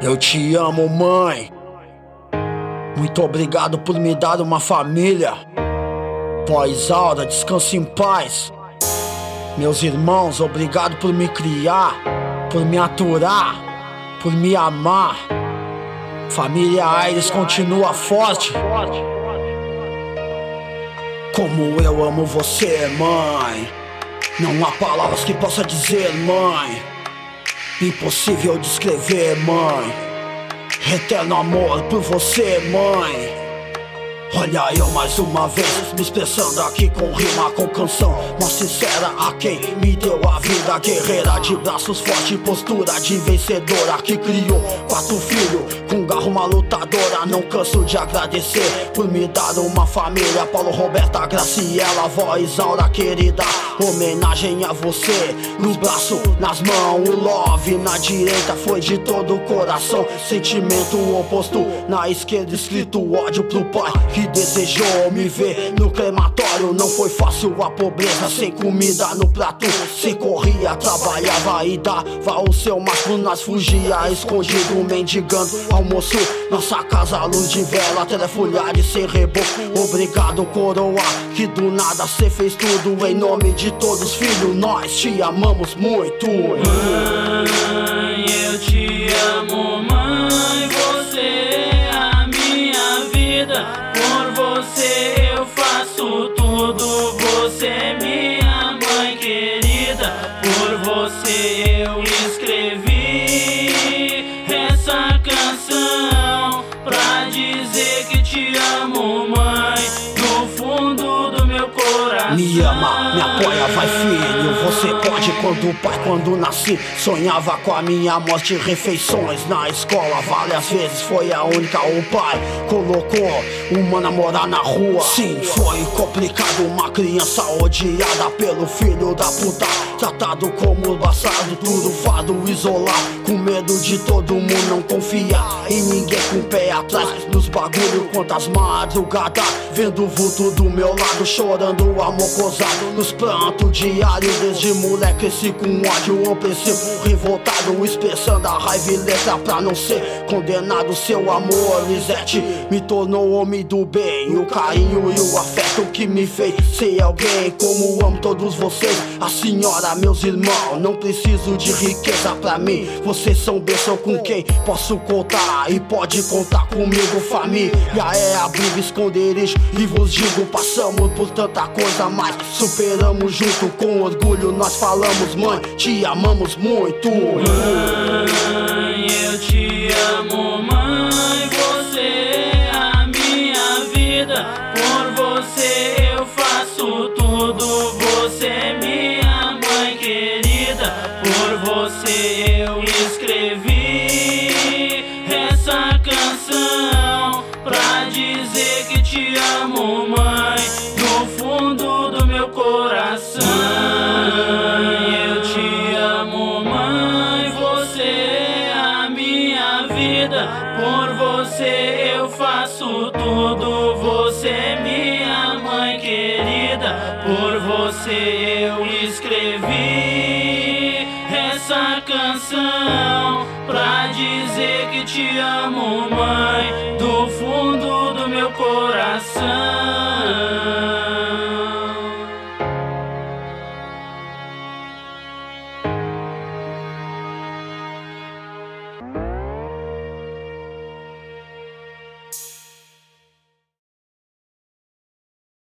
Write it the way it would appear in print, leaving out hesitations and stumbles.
Eu te amo, mãe. Muito obrigado por me dar uma família. Vó Isaura, descanse em paz. Meus irmãos, obrigado por me criar, por me aturar, por me amar. Família Aires continua forte. Como eu amo você, mãe. Não há palavras que possa dizer, mãe. Impossível descrever, mãe. Eterno amor por você, mãe. Olha eu mais uma vez, me expressando aqui com rima, com canção mais sincera a quem me deu a vida. Guerreira de braços fortes, postura de vencedora, que criou 4 filhos, com garra uma lutadora. Não canso de agradecer por me dar uma família. Paulo, Roberta, Graciela, vó Isaura querida, homenagem a você. Nos braços, nas mãos, o love na direita foi de todo o coração. Sentimento oposto na esquerda, escrito ódio pro pai que desejou me ver no crematório. Não foi fácil a pobreza, sem comida no prato. Cê corria, trabalhava e dava o seu máximo. Nós fugia escondido, mendigando almoço. Nossa casa, luz de vela, telefolhagem sem reboco. Obrigado, coroa, que do nada cê fez tudo. Em nome de todos os filhos, nós te amamos muito. Mãe, eu te amo, mãe. Você é a minha vida. Por você eu faço tudo. Você é minha mãe querida. Por você eu escrevi essa canção pra dizer que te amo, mãe, do fundo do meu coração. Me ama, me apoia, vai filho. Você pode quando o pai, quando nasci, sonhava com a minha morte. Refeições na escola, várias vezes foi a única. O pai colocou uma namorar na rua. Sim, foi complicado, uma criança odiada pelo filho da puta, tratado como bastardo, tudo fado, isolado, com medo de todo mundo, não confia em ninguém, com o pé atrás nos bagulho. Quantas madrugadas vendo o vulto do meu lado, chorando amor gozado, nos prantos diários. Desde moleque cresci com ódio opressivo, revoltado, expressando a raiva e letra pra não ser condenado. Seu amor, Lisete, me tornou homem do bem. O carinho e o afeto que me fez ser alguém. Como amo todos vocês, a senhora, meus irmãos. Não preciso de riqueza pra mim, vocês são bênção com quem posso contar. E pode contar comigo, família é abrigo, esconderijo. E vos digo, passamos por tanta coisa, mas superamos junto. Com orgulho nós falamos, mãe, te amamos muito. Mãe, eu te amo, mãe. Você é a minha vida. Por você eu faço tudo. Você é minha mãe querida. Por você eu escrevi essa canção pra dizer que te amo, mãe, do fundo do meu coração. Mãe, eu te amo, mãe. Você é a minha vida. Por você eu faço tudo. Você é minha mãe querida. Por você eu escrevi essa canção pra dizer que te amo, mãe.